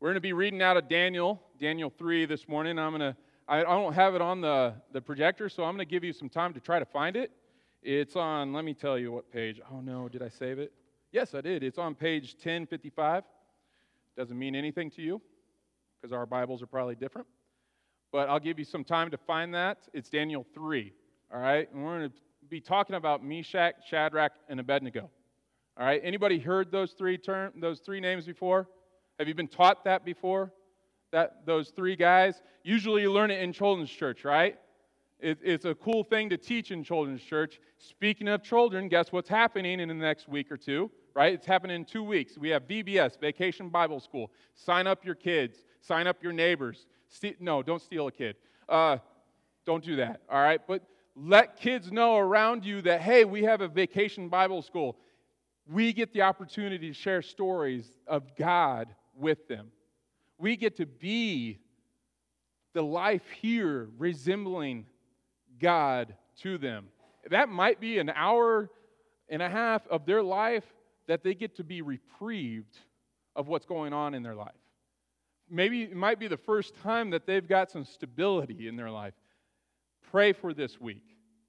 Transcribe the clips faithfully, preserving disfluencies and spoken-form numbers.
We're going to be reading out of Daniel, Daniel three this morning. I'm going to, I, I don't have it on the, the projector, so I'm going to give you some time to try to find it. It's on, let me tell you what page. Oh no, did I save it? Yes, I did. It's on page ten fifty-five. Doesn't mean anything to you, because our Bibles are probably different. But I'll give you some time to find that. It's Daniel three, all right? And we're going to be talking about Meshach, Shadrach, and Abednego. All right? Anybody heard those three term, those three names before? Have you been taught that before? That those three guys? Usually you learn it in children's church, right? It, it's a cool thing to teach in children's church. Speaking of children, guess what's happening in the next week or two, right? It's happening in two weeks. We have V B S, Vacation Bible School. Sign up your kids. Sign up your neighbors. Ste- no, don't steal a kid. Uh, don't do that, all right? But let kids know around you that, hey, we have a Vacation Bible School. We get the opportunity to share stories of God with them. We get to be the life here resembling God to them. That might be an hour and a half of their life that they get to be reprieved of what's going on in their life. Maybe it might be the first time that they've got some stability in their life. Pray for this week.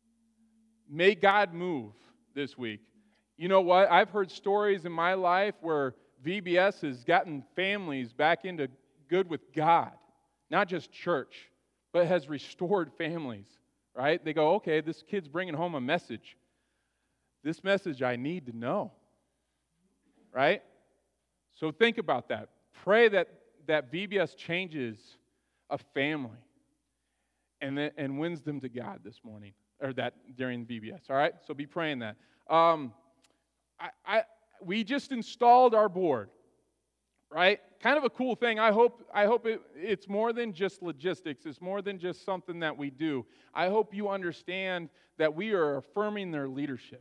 May God move this week. You know what? I've heard stories in my life where V B S has gotten families back into good with God, not just church, but has restored families, right? They go, okay, this kid's bringing home a message. This message I need to know, right? So think about that. Pray that, that V B S changes a family and, then, and wins them to God this morning, or that during V B S, all right? So be praying that. Um, I, I we just installed our board, right? Kind of a cool thing. I hope I hope it, it's more than just logistics. It's more than just something that we do. I hope you understand that we are affirming their leadership,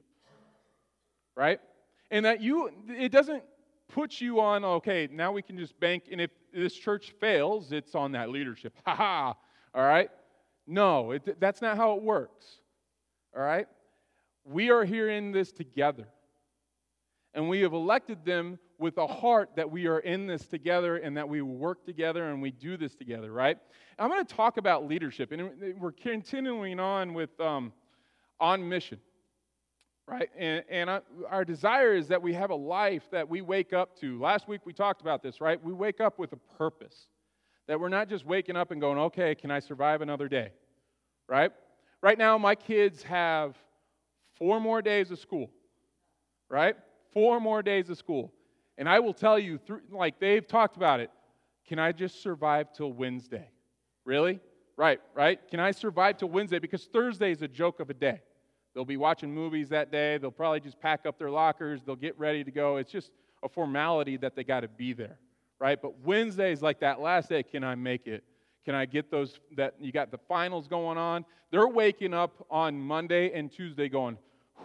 right? And that you, it doesn't put you on, okay, now we can just bank, and if this church fails, it's on that leadership. Ha ha, all right? No, it, that's not how it works, all right? We are here in this together. And we have elected them with a heart that we are in this together and that we work together and we do this together, right? I'm going to talk about leadership, and we're continuing on with um, On Mission, right? And, and I, our desire is that we have a life that we wake up to. Last week we talked about this, right? We wake up with a purpose, that we're not just waking up and going, okay, can I survive another day, right? Right now my kids have four more days of school, right? Four more days of school. And I will tell you, through, like they've talked about it, can I just survive till Wednesday? Really? Right, right? Can I survive till Wednesday? Because Thursday is a joke of a day. They'll be watching movies that day. They'll probably just pack up their lockers. They'll get ready to go. It's just a formality that they got to be there, right? But Wednesday is like that last day. Can I make it? Can I get those, that you got the finals going on? They're waking up on Monday and Tuesday going,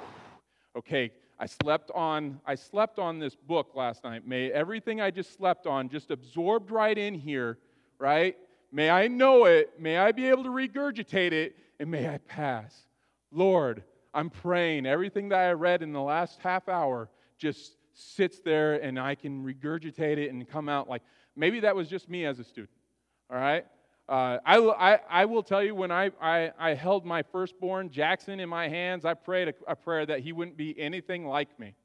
okay, I slept on I slept on this book last night. May everything I just slept on just absorbed right in here, right? May I know it. May I be able to regurgitate it, and may I pass. Lord, I'm praying everything that I read in the last half hour just sits there, and I can regurgitate it and come out like, maybe that was just me as a student, all right? Uh, I, I, I will tell you, when I, I, I held my firstborn, Jackson, in my hands, I prayed a, a prayer that he wouldn't be anything like me.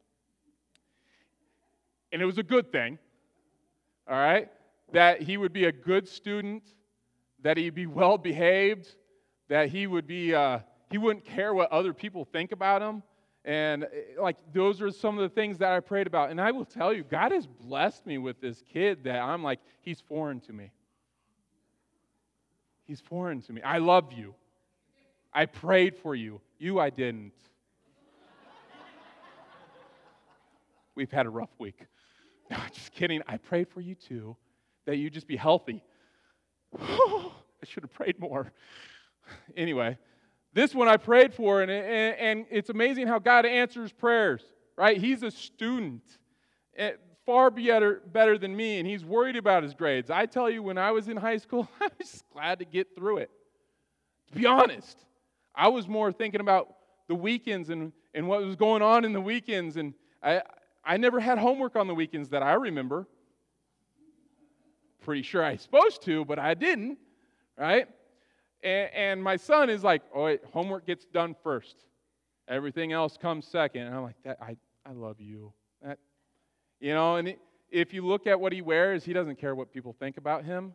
And it was a good thing, all right? That he would be a good student, that he'd be well-behaved, that he would be, uh, he wouldn't care what other people think about him. And, like, those are some of the things that I prayed about. And I will tell you, God has blessed me with this kid that I'm like, he's foreign to me. He's foreign to me. I love you. I prayed for you. You, I didn't. We've had a rough week. No, just kidding. I prayed for you too, that you just be healthy. I should have prayed more. Anyway, this one I prayed for, and, and, and it's amazing how God answers prayers, right? He's a student. Far better, better than me, and he's worried about his grades. I tell you, when I was in high school, I was just glad to get through it. To be honest, I was more thinking about the weekends and, and what was going on in the weekends, and I, I never had homework on the weekends that I remember. pretty sure I was supposed to, but I didn't, right? And, and my son is like, oh, wait, homework gets done first. Everything else comes second. And I'm like, that, I, I love you. That, you know, and if you look at what he wears, he doesn't care what people think about him.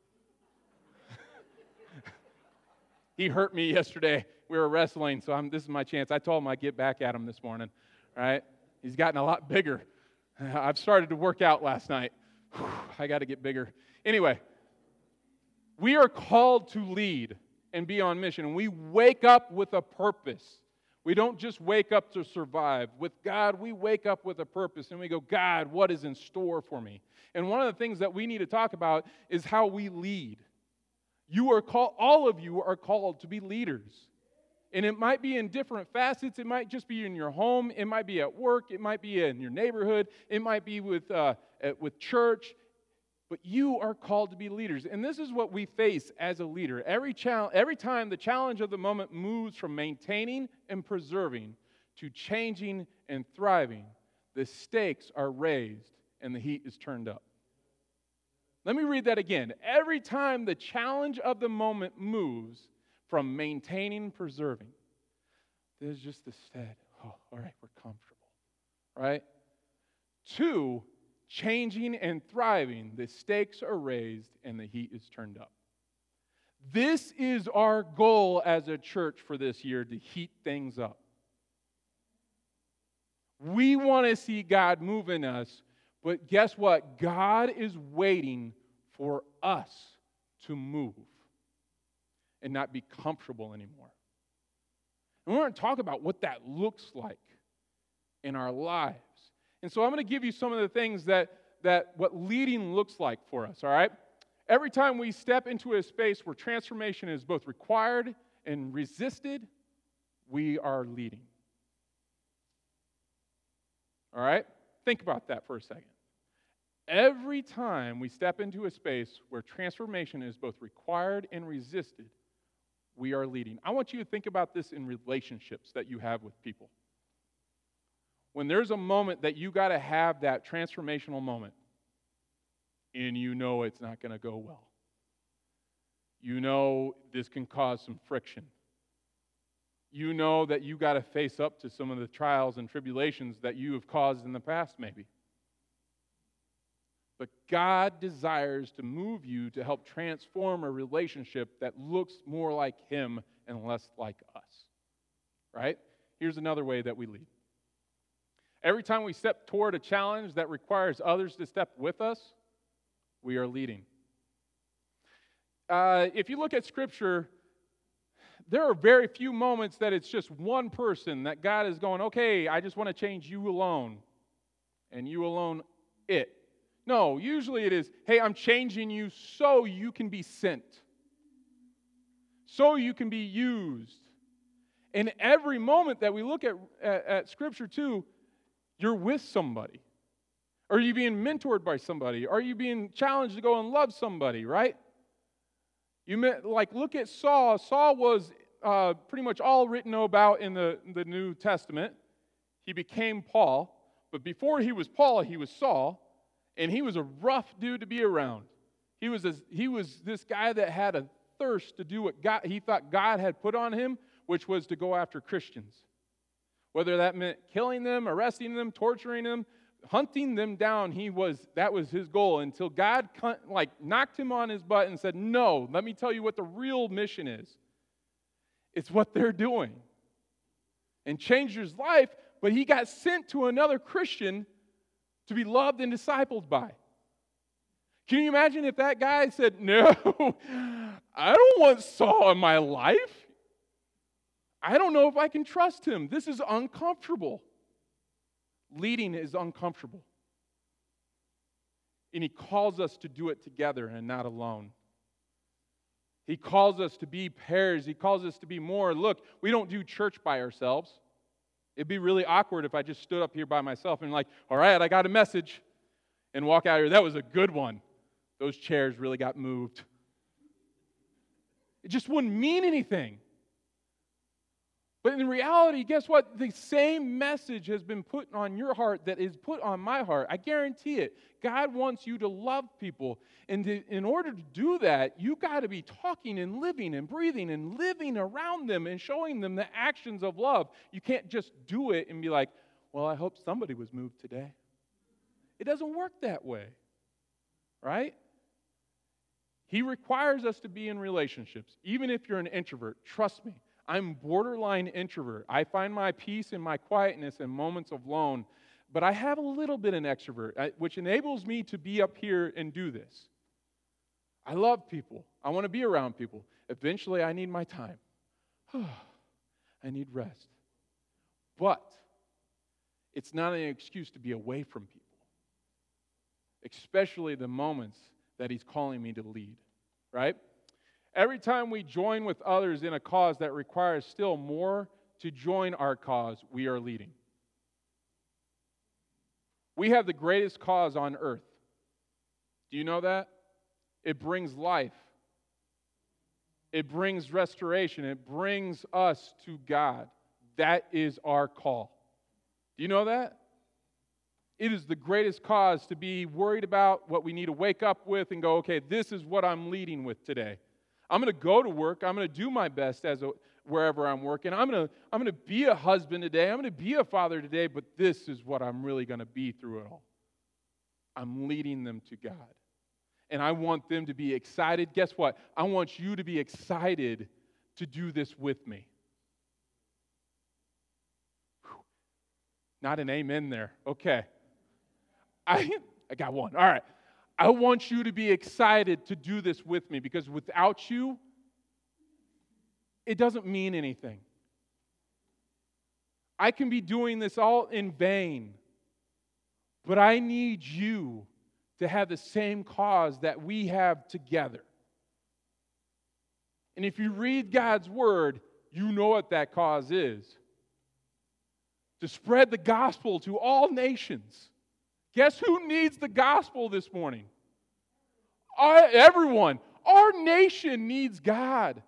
He hurt me yesterday. We were wrestling, so I'm, this is my chance. I told him I'd get back at him this morning, right? He's gotten a lot bigger. I've started to work out last night. Whew, I got to get bigger. Anyway, we are called to lead and be on mission, and we wake up with a purpose. We don't just wake up to survive. With God, we wake up with a purpose, and we go, God, what is in store for me? And one of the things that we need to talk about is how we lead. You are called, all of you are called to be leaders. And it might be in different facets. It might just be in your home. It might be at work. It might be in your neighborhood. It might be with, uh, at, with church. But you are called to be leaders. And this is what we face as a leader. Every, chal- every time the challenge of the moment moves from maintaining and preserving to changing and thriving, the stakes are raised and the heat is turned up. Let me read that again. Every time the challenge of the moment moves from maintaining and preserving, there's just the stead. Oh, all right, we're comfortable, right? To changing and thriving, the stakes are raised and the heat is turned up. This is our goal as a church for this year, to heat things up. We want to see God move in us, but guess what? God is waiting for us to move and not be comfortable anymore. And we're going to talk about what that looks like in our lives. And so I'm going to give you some of the things that, that what leading looks like for us, all right? Every time we step into a space where transformation is both required and resisted, we are leading. All right? Think about that for a second. Every time we step into a space where transformation is both required and resisted, we are leading. I want you to think about this in relationships that you have with people. When there's a moment that you got to have that transformational moment, and you know it's not going to go well. You know this can cause some friction. You know that you got to face up to some of the trials and tribulations that you have caused in the past, maybe. But God desires to move you to help transform a relationship that looks more like Him and less like us. Right? Here's another way that we lead. Every time we step toward a challenge that requires others to step with us, we are leading. Uh, if you look at Scripture, there are very few moments that it's just one person that God is going, okay, I just want to change you alone, and you alone it. No, usually it is, hey, I'm changing you so you can be sent, so you can be used. In every moment that we look at, at, at Scripture too, you're with somebody. Are you being mentored by somebody? Are you being challenged to go and love somebody, right? You met, like, look at Saul. Saul was uh, pretty much all written about in the, the New Testament. He became Paul, but before he was Paul, he was Saul. And he was a rough dude to be around. He was, a, he was this guy that had a thirst to do what God, he thought God had put on him, which was to go after Christians. Whether that meant killing them, arresting them, torturing them, hunting them down, he was that was his goal until God like knocked him on his butt and said, no, let me tell you what the real mission is. It's what they're doing. And changed his life, but he got sent to another Christian to be loved and discipled by. Can you imagine if that guy said, no, I don't want Saul in my life. I don't know if I can trust him. This is uncomfortable. Leading is uncomfortable. And he calls us to do it together and not alone. He calls us to be pairs. He calls us to be more. Look, we don't do church by ourselves. It'd be really awkward if I just stood up here by myself and like, all right, I got a message, and walk out here. That was a good one. Those chairs really got moved. It just wouldn't mean anything. But in reality, guess what? The same message has been put on your heart that is put on my heart. I guarantee it. God wants you to love people. And to, in order to do that, you got to be talking and living and breathing and living around them and showing them the actions of love. You can't just do it and be like, well, I hope somebody was moved today. It doesn't work that way, right? He requires us to be in relationships. Even if you're an introvert, trust me, I'm borderline introvert. I find my peace in my quietness in moments of alone, but I have a little bit of an extrovert, which enables me to be up here and do this. I love people. I want to be around people. Eventually, I need my time. I need rest. But it's not an excuse to be away from people, especially the moments that He's calling me to lead, right? Every time we join with others in a cause that requires still more to join our cause, we are leading. We have the greatest cause on earth. Do you know that? It brings life. It brings restoration. It brings us to God. That is our call. Do you know that? It is the greatest cause to be worried about what we need to wake up with and go, okay, this is what I'm leading with today. I'm going to go to work. I'm going to do my best as a, wherever I'm working. I'm going to I'm going to be a husband today. I'm going to be a father today, but this is what I'm really going to be through it all. I'm leading them to God. And I want them to be excited. Guess what? I want you to be excited to do this with me. Whew. Not an amen there. Okay. I I got one. All right. I want you to be excited to do this with me because without you, it doesn't mean anything. I can be doing this all in vain, but I need you to have the same cause that we have together. And if you read God's Word, you know what that cause is. To spread the gospel to all nations. Guess who needs the gospel this morning? Our, everyone. Our nation needs God.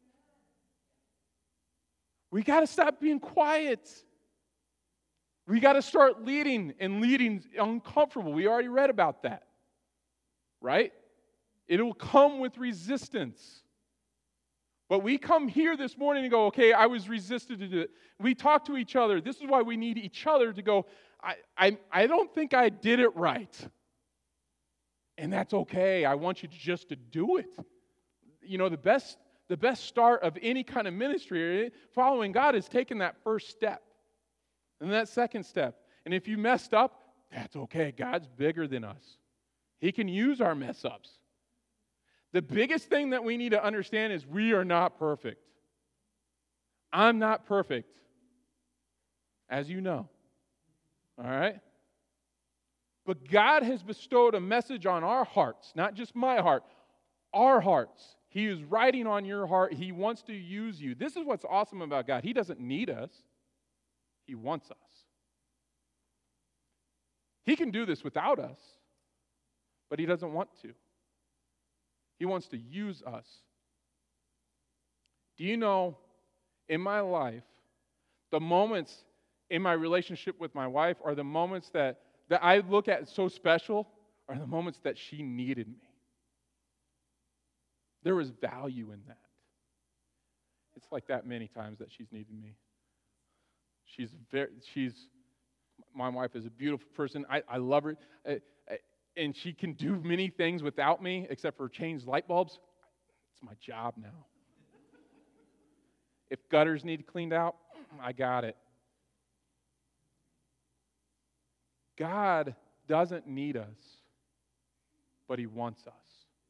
We got to stop being quiet. We got to start leading, and leading's uncomfortable. We already read about that, right? It will come with resistance. But we come here this morning and go, okay, I was resisted to do it. We talk to each other. This is why we need each other to go, I, I, I don't think I did it right. And that's okay. I want you to just to do it. You know, the best, the best start of any kind of ministry, following God, is taking that first step. And that second step. And if you messed up, that's okay. God's bigger than us. He can use our mess ups. The biggest thing that we need to understand is we are not perfect. I'm not perfect, as you know. All right? But God has bestowed a message on our hearts, not just my heart, our hearts. He is writing on your heart. He wants to use you. This is what's awesome about God. He doesn't need us. He wants us. He can do this without us, but He doesn't want to. He wants to use us. Do you know, in my life, the moments in my relationship with my wife are the moments that, that I look at so special are the moments that she needed me. There was value in that. It's like that many times that she's needed me. She's very, she's, my wife is a beautiful person. I, I love her. I, I, and she can do many things without me except for change light bulbs. It's my job now. If gutters need cleaned out, I got it. God doesn't need us, but He wants us.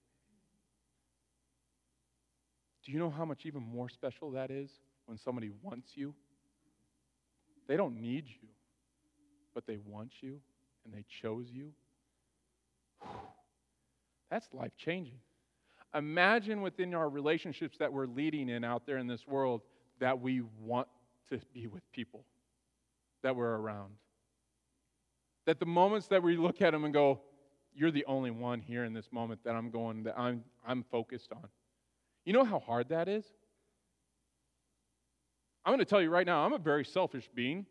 Do you know how much even more special that is when somebody wants you? They don't need you, but they want you, and they chose you. Whew. That's life-changing. Imagine within our relationships that we're leading in out there in this world that we want to be with people that we're around. That the moments that we look at them and go, you're the only one here in this moment that I'm going, that I'm I'm focused on. You know how hard that is? I'm going to tell you right now, I'm a very selfish being.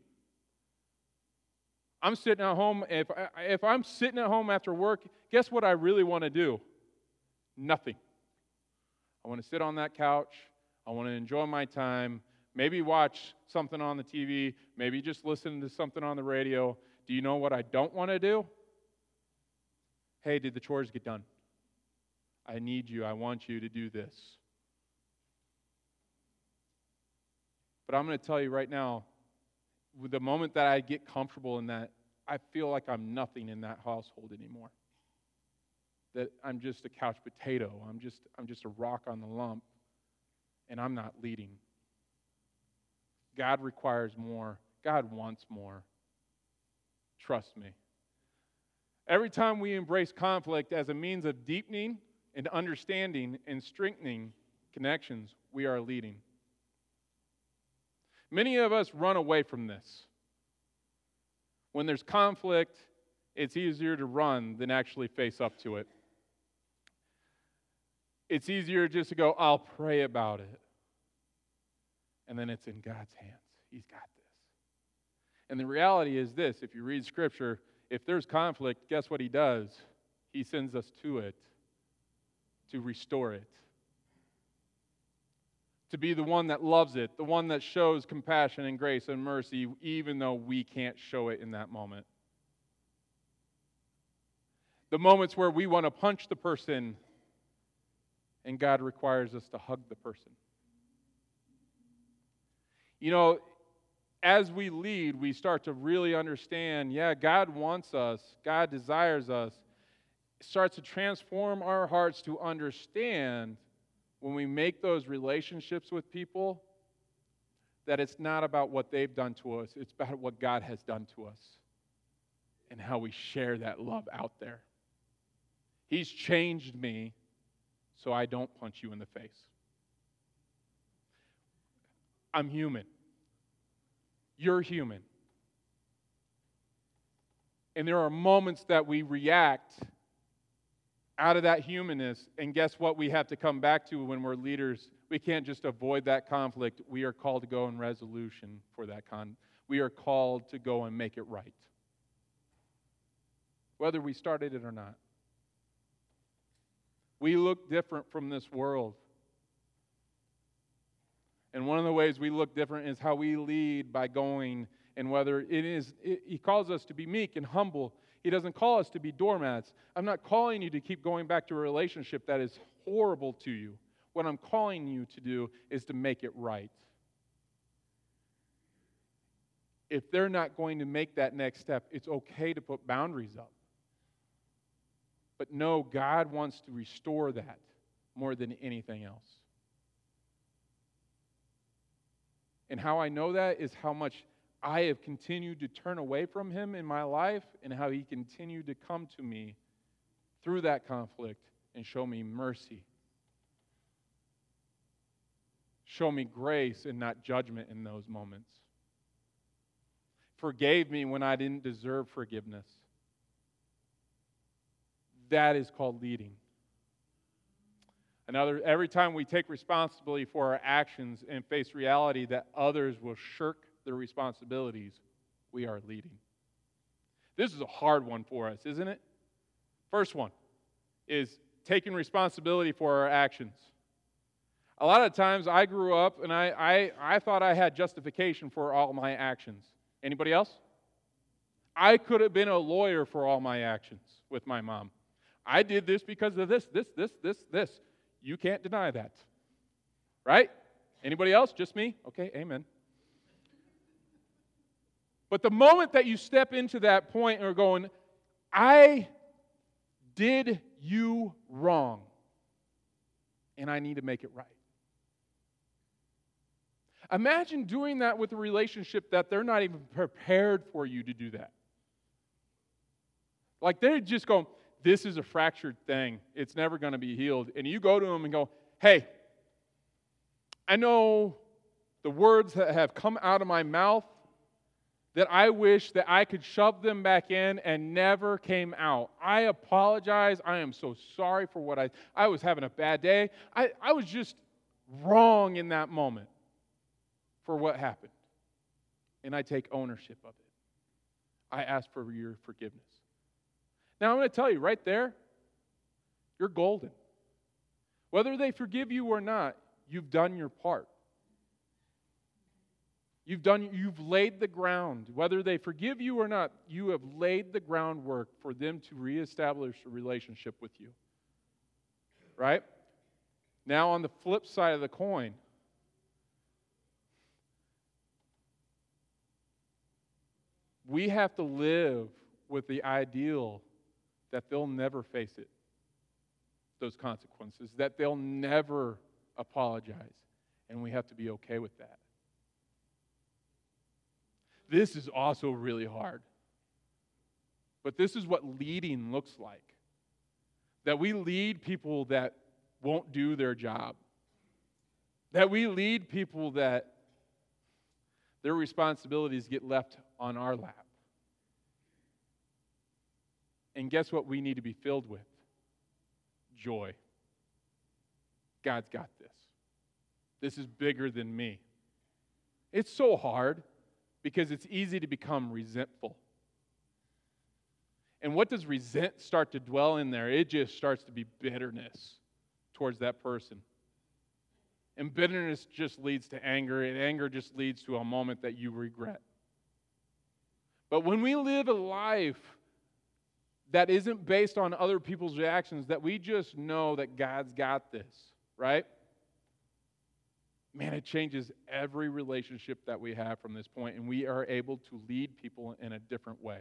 I'm sitting at home. If, I, if I'm sitting at home after work, guess what I really want to do? Nothing. I want to sit on that couch. I want to enjoy my time. Maybe watch something on the T V. Maybe just listen to something on the radio. Do you know what I don't want to do? Hey, did the chores get done? I need you. I want you to do this. But I'm going to tell you right now, with the moment that I get comfortable in that, I feel like I'm nothing in that household anymore. That I'm just a couch potato. I'm just I'm just a rock on the lump, and I'm not leading. God requires more. God wants more. Trust me. Every time we embrace conflict as a means of deepening and understanding and strengthening connections, we are leading. Many of us run away from this. When there's conflict, it's easier to run than actually face up to it. It's easier just to go, I'll pray about it. And then it's in God's hands. He's got this. And the reality is this, if you read Scripture, if there's conflict, guess what He does? He sends us to it, to restore it. To be the one that loves it, the one that shows compassion and grace and mercy, even though we can't show it in that moment. The moments where we want to punch the person, and God requires us to hug the person. You know, as we lead, we start to really understand, yeah, God wants us, God desires us. It starts to transform our hearts to understand when we make those relationships with people, that it's not about what they've done to us, it's about what God has done to us and how we share that love out there. He's changed me so I don't punch you in the face. I'm human. You're human. And there are moments that we react out of that humanness, and guess what we have to come back to when we're leaders? We can't just avoid that conflict. We are called to go in resolution for that con. We are called to go and make it right. Whether we started it or not. We look different from this world. And one of the ways we look different is how we lead by going, and whether it is, it, He calls us to be meek and humble. He doesn't call us to be doormats. I'm not calling you to keep going back to a relationship that is horrible to you. What I'm calling you to do is to make it right. If they're not going to make that next step, it's okay to put boundaries up. But no, God wants to restore that more than anything else. And how I know that is how much I have continued to turn away from Him in my life, and how He continued to come to me through that conflict and show me mercy. Show me grace and not judgment in those moments. Forgave me when I didn't deserve forgiveness. That is called leading. Another, every time we take responsibility for our actions and face reality that others will shirk their responsibilities, we are leading. This is a hard one for us, isn't it? First one is taking responsibility for our actions. A lot of times I grew up and I, I, I thought I had justification for all my actions. Anybody else? I could have been a lawyer for all my actions with my mom. I did this because of this, this, this, this, this. You can't deny that. Right? Anybody else? Just me? Okay, amen. But the moment that you step into that point and are going, I did you wrong, and I need to make it right. Imagine doing that with a relationship that they're not even prepared for you to do that. Like they're just going, this is a fractured thing. It's never going to be healed. And you go to them and go, hey, I know the words that have come out of my mouth that I wish that I could shove them back in and never came out. I apologize. I am so sorry for what I, I was having a bad day. I, I was just wrong in that moment. for what happened. And I take ownership of it. I ask for your forgiveness. Now, I'm going to tell you right there, you're golden. Whether they forgive you or not, you've done your part. You've done, you've laid the ground. Whether they forgive you or not, you have laid the groundwork for them to reestablish a relationship with you. Right? Now, on the flip side of the coin, we have to live with the ideal that they'll never face it, those consequences, that they'll never apologize, and we have to be okay with that. This is also really hard, but this is what leading looks like, that we lead people that won't do their job, that we lead people that their responsibilities get left on our lap. And guess what we need to be filled with? Joy. God's got this. This is bigger than me. It's so hard because it's easy to become resentful. And what does resent start to dwell in there? It just starts to be bitterness towards that person. And bitterness just leads to anger, and anger just leads to a moment that you regret. But when we live a life that isn't based on other people's reactions, that we just know that God's got this, right? Man, it changes every relationship that we have from this point, and we are able to lead people in a different way.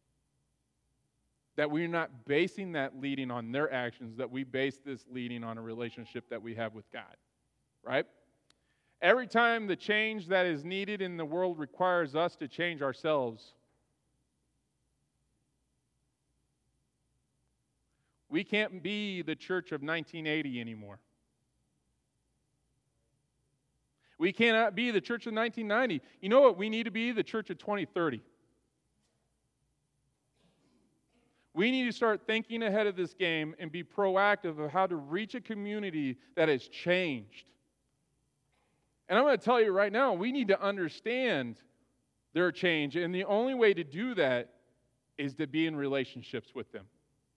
That we're not basing that leading on their actions, that we base this leading on a relationship that we have with God, right? Every time the change that is needed in the world requires us to change ourselves, we can't be the church of nineteen eighty anymore. We cannot be the church of nineteen ninety. You know what? We need to be the church of twenty thirty. We need to start thinking ahead of this game and be proactive of how to reach a community that has changed. And I'm going to tell you right now, we need to understand their change. And the only way to do that is to be in relationships with them.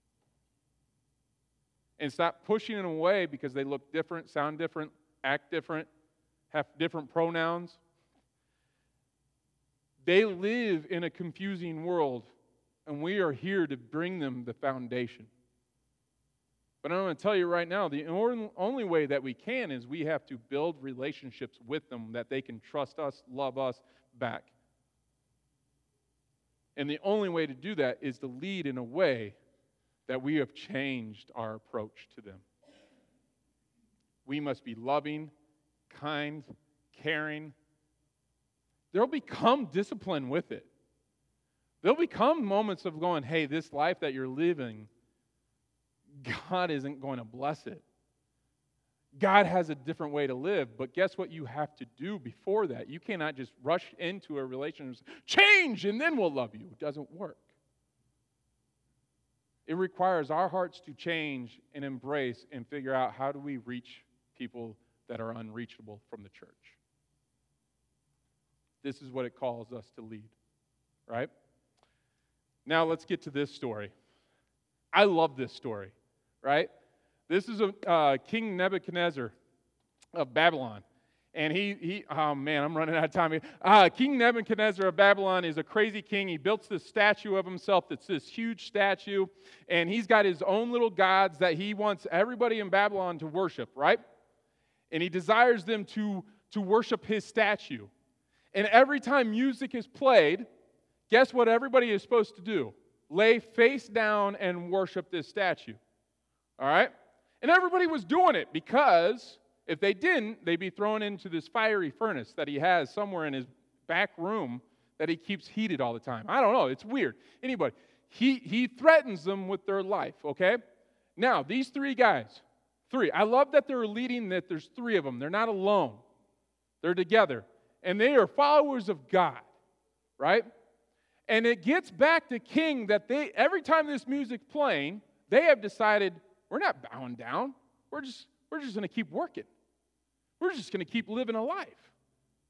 And stop pushing them away because they look different, sound different, act different, have different pronouns. They live in a confusing world, and we are here to bring them the foundation. But I'm going to tell you right now, the only way that we can is we have to build relationships with them that they can trust us, love us back. And the only way to do that is to lead in a way that we have changed our approach to them. We must be loving, kind, caring. There'll become discipline with it. There'll become moments of going, hey, this life that you're living, God isn't going to bless it. God has a different way to live, but guess what you have to do before that? You cannot just rush into a relationship, change, and then we'll love you. It doesn't work. It requires our hearts to change and embrace and figure out how do we reach people that are unreachable from the church. This is what it calls us to lead, right? Now let's get to this story. I love this story, right? This is a uh, King Nebuchadnezzar of Babylon. And he, he, oh man, I'm running out of time here. Uh, king Nebuchadnezzar of Babylon is a crazy king. He built this statue of himself that's this huge statue. And he's got his own little gods that he wants everybody in Babylon to worship, right? And he desires them to, to worship his statue. And every time music is played, guess what everybody is supposed to do? Lay face down and worship this statue. All right? And everybody was doing it because if they didn't, they'd be thrown into this fiery furnace that he has somewhere in his back room that he keeps heated all the time. I don't know. It's weird. Anybody. He, he threatens them with their life, okay? Now, these three guys, three. I love that they're leading, that there's three of them. They're not alone. They're together. And they are followers of God, right? And it gets back to King that they, every time this music's playing, they have decided, we're not bowing down. We're just, we're just going to keep working. We're just going to keep living a life.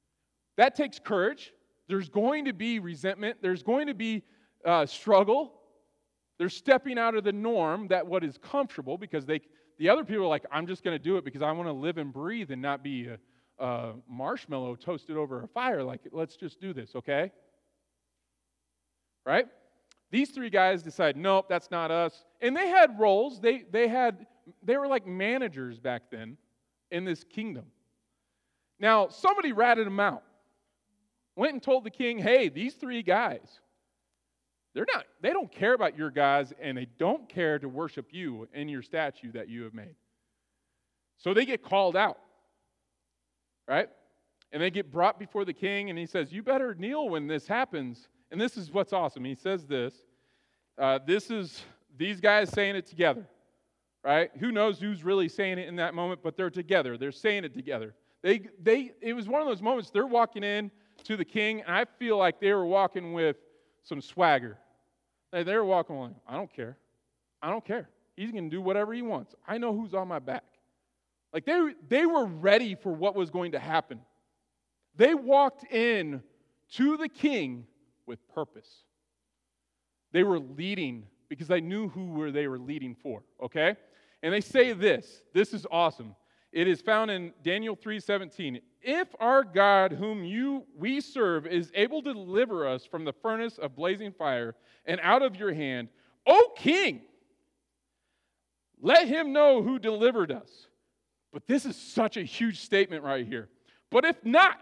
That takes courage. There's going to be resentment. There's going to be uh, struggle. They're stepping out of the norm, that what is comfortable, because they, the other people are like, I'm just going to do it because I want to live and breathe and not be a, a marshmallow toasted over a fire. Like, let's just do this, okay? Right? These three guys decide, nope, that's not us. And they had roles. They they had they were like managers back then in this kingdom. Now, somebody ratted them out. Went and told the king, hey, these three guys, they're not, they don't care about your guys, and they don't care to worship you and your statue that you have made. So they get called out. Right? And they get brought before the king, and he says, you better kneel when this happens. And this is what's awesome. He says this. Uh, this is these guys saying it together, right? Who knows who's really saying it in that moment, but they're together. They're saying it together. They, they. It was one of those moments, they're walking in to the king, and I feel like they were walking with some swagger. They, they were walking like, I don't care. I don't care. He's going to do whatever he wants. I know who's on my back. Like they, they were ready for what was going to happen. They walked in to the king with purpose. They were leading because they knew who were they were leading for, okay? And they say this. This is awesome. It is found in Daniel three seventeen. If our God whom you we serve is able to deliver us from the furnace of blazing fire and out of your hand, O king, let him know who delivered us. But this is such a huge statement right here. But if not,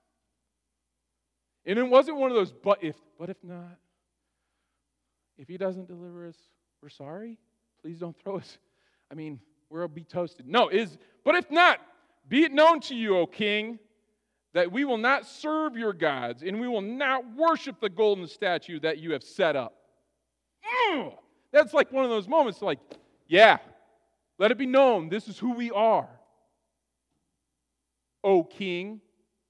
and it wasn't one of those, but if, but if not, if he doesn't deliver us, we're sorry. Please don't throw us. I mean, we'll be toasted. No, is, but if not, be it known to you, O king, that we will not serve your gods, and we will not worship the golden statue that you have set up. Mm, that's like one of those moments like, yeah, let it be known, this is who we are, O king.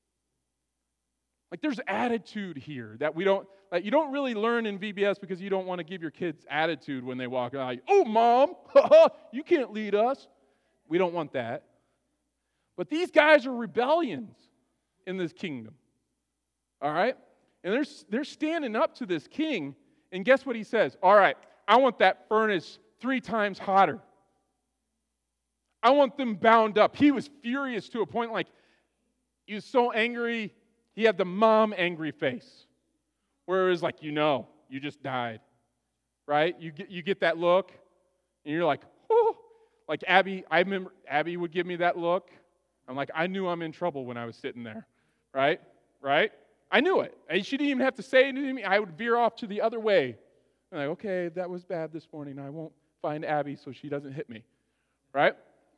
Like there's attitude here that we don't, like you don't really learn in V B S because you don't want to give your kids attitude when they walk out. Like, oh, mom, you can't lead us. We don't want that. But these guys are rebellions in this kingdom. All right? And they're, they're standing up to this king, and guess what he says? All right, I want that furnace three times hotter. I want them bound up. He was furious to a point like he was so angry. He had the mom angry face, where it was like, you know, you just died, right? You get you get that look, and you're like, oh, like Abby. I remember Abby would give me that look. I'm like, I knew I'm in trouble when I was sitting there, right? Right? I knew it. And she didn't even have to say anything to me. I would veer off to the other way. I'm like, okay, that was bad this morning. I won't find Abby so she doesn't hit me, right?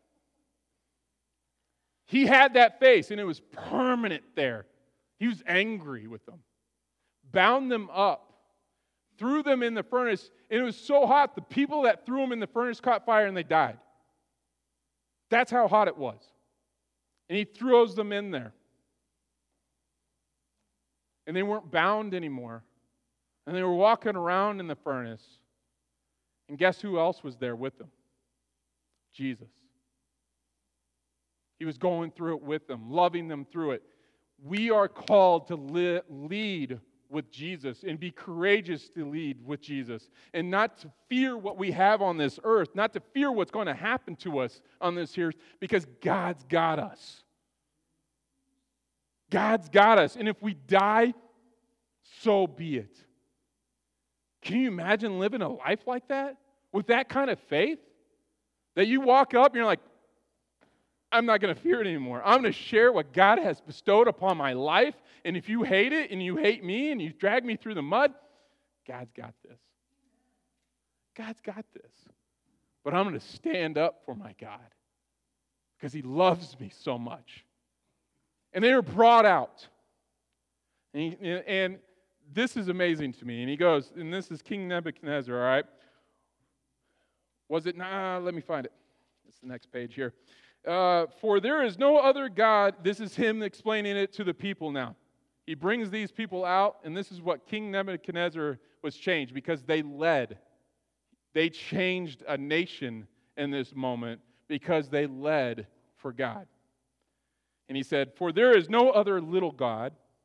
He had that face, and it was permanent there. He was angry with them, bound them up, threw them in the furnace, and it was so hot, the people that threw them in the furnace caught fire and they died. That's how hot it was. And he throws them in there. And they weren't bound anymore. And they were walking around in the furnace. And guess who else was there with them? Jesus. He was going through it with them, loving them through it. We are called to li- lead with Jesus and be courageous to lead with Jesus and not to fear what we have on this earth, not to fear what's going to happen to us on this earth, because God's got us. God's got us. And if we die, so be it. Can you imagine living a life like that? With that kind of faith? That you walk up and you're like, I'm not going to fear it anymore. I'm going to share what God has bestowed upon my life. And if you hate it and you hate me and you drag me through the mud, God's got this. God's got this. But I'm going to stand up for my God because he loves me so much. And they were brought out. And, he, and this is amazing to me. And he goes, and this is King Nebuchadnezzar, all right? Was it? Nah, let me find it. It's the next page here. Uh, for there is no other God. This is him explaining it to the people now. He brings these people out, and this is what King Nebuchadnezzar was changed, because they led. They changed a nation in this moment because they led for God. And he said, for there is no other little God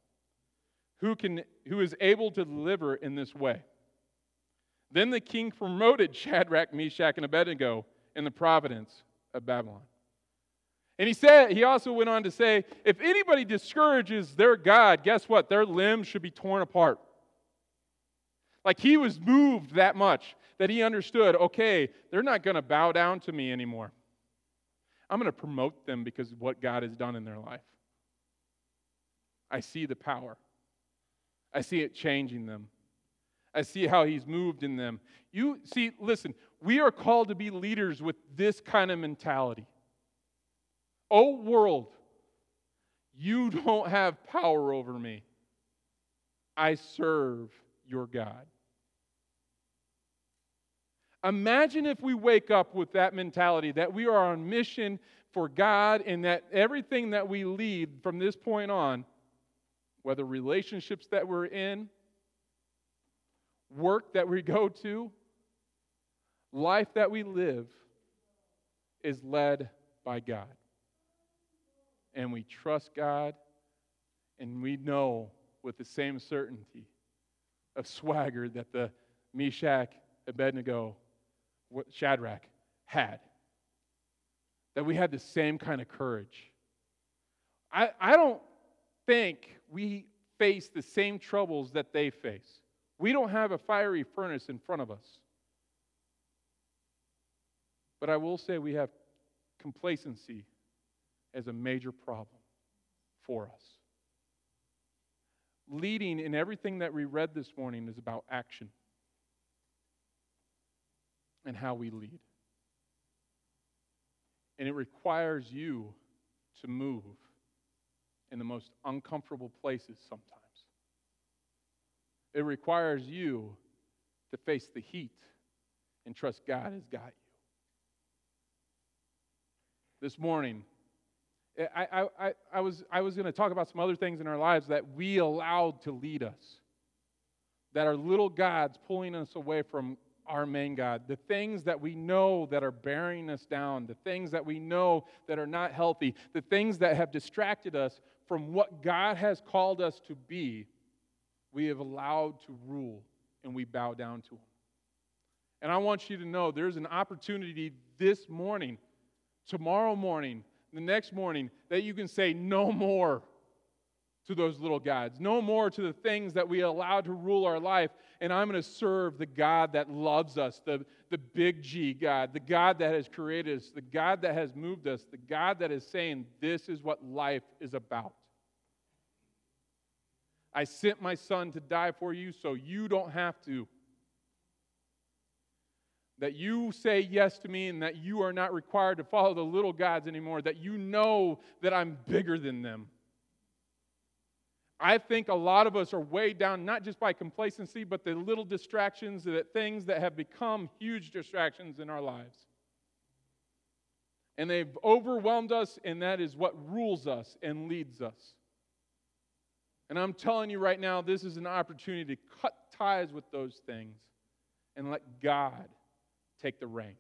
who can who is able to deliver in this way." Then the king promoted Shadrach, Meshach, and Abednego in the providence of Babylon. And he said, he also went on to say, if anybody discourages their God, guess what? Their limbs should be torn apart. Like he was moved that much that he understood, okay, they're not going to bow down to me anymore. I'm going to promote them because of what God has done in their life. I see the power. I see it changing them. I see how he's moved in them. You see, listen, we are called to be leaders with this kind of mentality. Oh world, you don't have power over me. I serve your God. Imagine if we wake up with that mentality that we are on mission for God and that everything that we lead from this point on, whether relationships that we're in, work that we go to, life that we live, is led by God. And we trust God, and we know with the same certainty of swagger that the Meshach, Abednego, Shadrach had. That we had the same kind of courage. I, I don't think we face the same troubles that they face. We don't have a fiery furnace in front of us. But I will say we have complacency as a major problem for us. Leading in everything that we read this morning is about action and how we lead. And it requires you to move in the most uncomfortable places sometimes. It requires you to face the heat and trust God has got you. This morning, I, I, I, I was, I was going to talk about some other things in our lives that we allowed to lead us, that are little gods pulling us away from our main God, the things that we know that are bearing us down, the things that we know that are not healthy, the things that have distracted us from what God has called us to be, we have allowed to rule, and we bow down to Him. And I want you to know there's an opportunity this morning, tomorrow morning, the next morning, that you can say no more to those little gods, no more to the things that we allow to rule our life, and I'm going to serve the God that loves us, the, the big G God, the God that has created us, the God that has moved us, the God that is saying this is what life is about. I sent my son to die for you so you don't have to. That you say yes to me and that you are not required to follow the little gods anymore, that you know that I'm bigger than them. I think a lot of us are weighed down not just by complacency, but the little distractions, the things that have become huge distractions in our lives. And they've overwhelmed us, and that is what rules us and leads us. And I'm telling you right now, this is an opportunity to cut ties with those things and let God take the reins.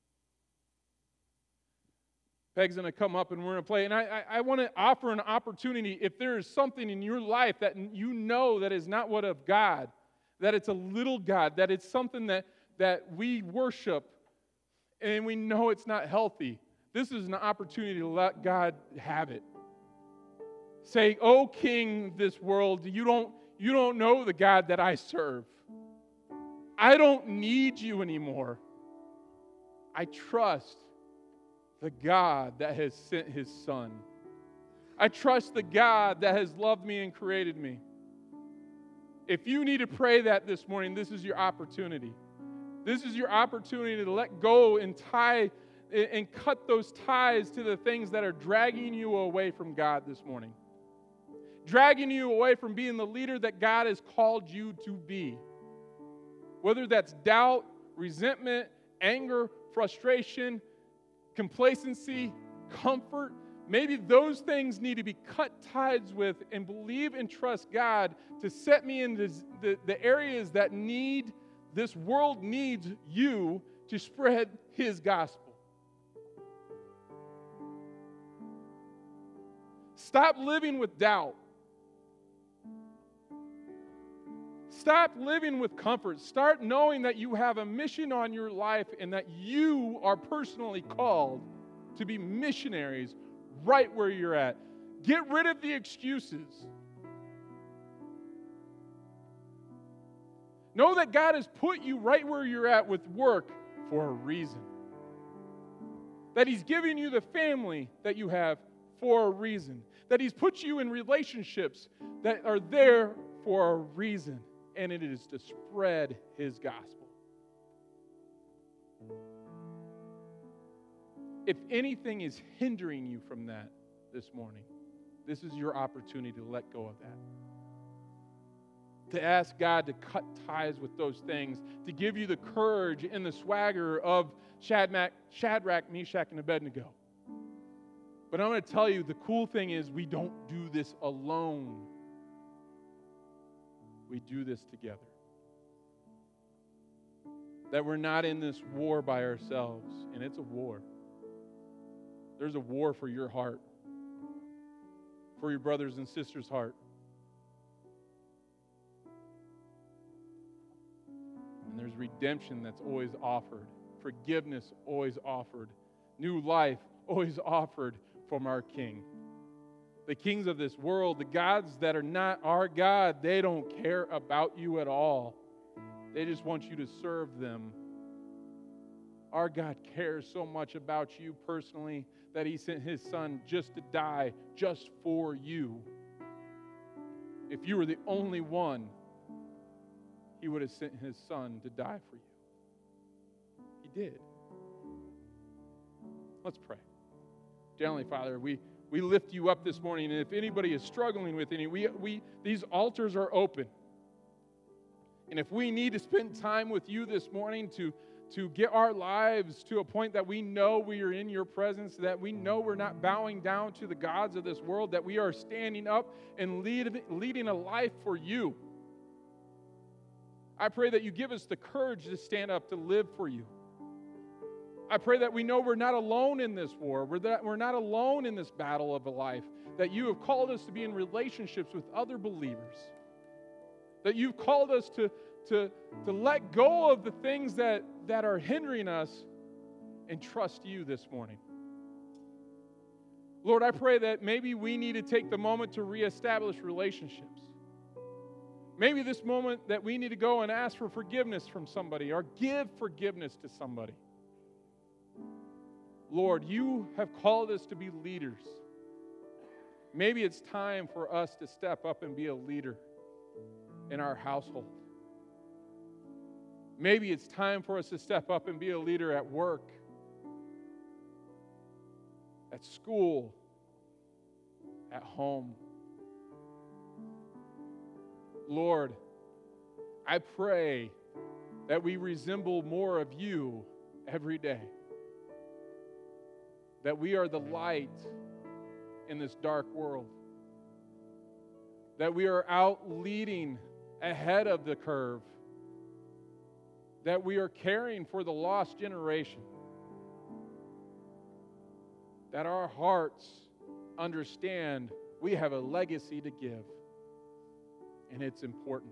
Peg's going to come up and we're going to play. And I, I, I want to offer an opportunity, if there is something in your life that you know that is not what of God, that it's a little God, that it's something that, that we worship and we know it's not healthy, this is an opportunity to let God have it. Say, "Oh King, this world, you don't, you don't know the God that I serve. I don't need you anymore. I trust the God that has sent His Son. I trust the God that has loved me and created me." If you need to pray that this morning, this is your opportunity. This is your opportunity to let go and tie and cut those ties to the things that are dragging you away from God this morning. Dragging you away from being the leader that God has called you to be. Whether that's doubt, resentment, anger, frustration, complacency, comfort, maybe those things need to be cut ties with and believe and trust God to set me in this, the, the areas that need, this world needs you to spread His gospel. Stop living with doubt. Stop living with comfort. Start knowing that you have a mission on your life and that you are personally called to be missionaries right where you're at. Get rid of the excuses. Know that God has put you right where you're at with work for a reason. That He's given you the family that you have for a reason. That He's put you in relationships that are there for a reason. And it is to spread His gospel. If anything is hindering you from that this morning, this is your opportunity to let go of that. To ask God to cut ties with those things, to give you the courage and the swagger of Shadrach, Shadrach, Meshach, and Abednego. But I'm going to tell you, the cool thing is we don't do this alone. We do this together. That we're not in this war by ourselves, and it's a war. There's a war for your heart, for your brothers and sisters' heart. And there's redemption that's always offered, forgiveness always offered, new life always offered from our King. The kings of this world, the gods that are not our God, they don't care about you at all. They just want you to serve them. Our God cares so much about you personally that He sent His Son just to die just for you. If you were the only one, He would have sent His Son to die for you. He did. Let's pray. Dear Heavenly Father, we, we lift you up this morning, and if anybody is struggling with any, we, we these altars are open. And if we need to spend time with you this morning to to get our lives to a point that we know we are in your presence, that we know we're not bowing down to the gods of this world, that we are standing up and lead, leading a life for you. I pray that you give us the courage to stand up to live for you. I pray that we know we're not alone in this war, we're, that we're not alone in this battle of a life, that you have called us to be in relationships with other believers, that you've called us to To, to let go of the things that, that are hindering us and trust you this morning. Lord, I pray that maybe we need to take the moment to reestablish relationships. Maybe this moment that we need to go and ask for forgiveness from somebody or give forgiveness to somebody. Lord, you have called us to be leaders. Maybe it's time for us to step up and be a leader in our household. Maybe it's time for us to step up and be a leader at work, at school, at home. Lord, I pray that we resemble more of you every day. That we are the light in this dark world. That we are out leading ahead of the curve. That we are caring for the lost generation. That our hearts understand we have a legacy to give. And it's important.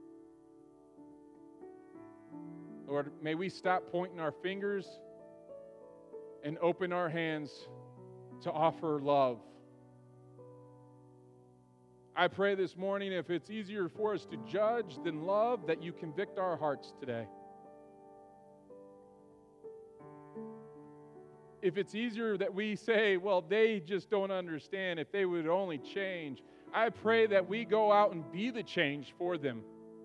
Lord, may we stop pointing our fingers and open our hands to offer love. I pray this morning, if it's easier for us to judge than love, that you convict our hearts today. If it's easier that we say, well, they just don't understand, if they would only change, I pray that we go out and be the change for them.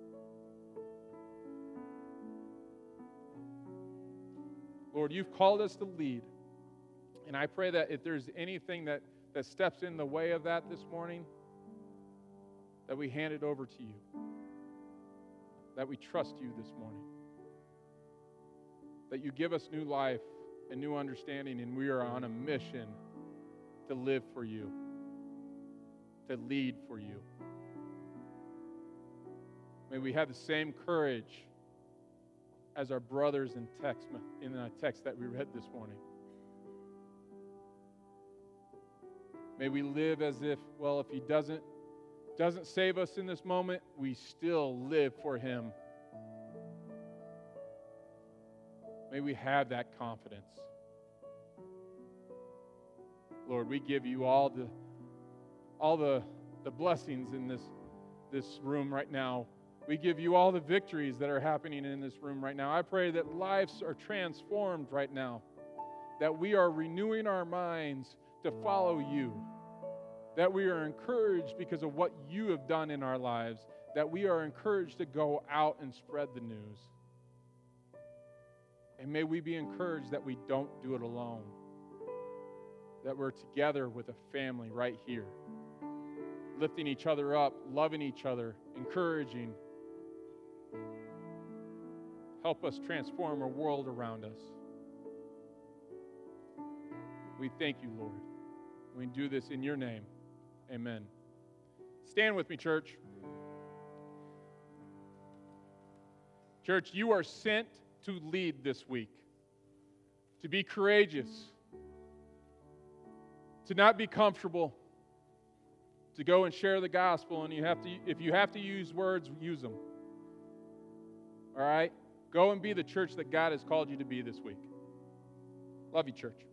Lord, you've called us to lead. And I pray that if there's anything that, that steps in the way of that this morning, that we hand it over to you. That we trust you this morning. That you give us new life and new understanding, and we are on a mission to live for you, to lead for you. May we have the same courage as our brothers in text in the text that we read this morning. May we live as if, well, if he doesn't doesn't save us in this moment, we still live for Him. May we have that confidence. Lord, we give you all the all the, the blessings in this, this room right now. We give you all the victories that are happening in this room right now. I pray that lives are transformed right now, that we are renewing our minds to follow you, that we are encouraged because of what you have done in our lives, that we are encouraged to go out and spread the news. And may we be encouraged that we don't do it alone, that we're together with a family right here, lifting each other up, loving each other, encouraging. Help us transform our world around us. We thank you, Lord. We do this in your name. Amen. Stand with me, church. Church, you are sent to lead this week, to be courageous, to not be comfortable, to go and share the gospel. And you have to, if you have to use words, use them. All right? Go and be the church that God has called you to be this week. Love you, church.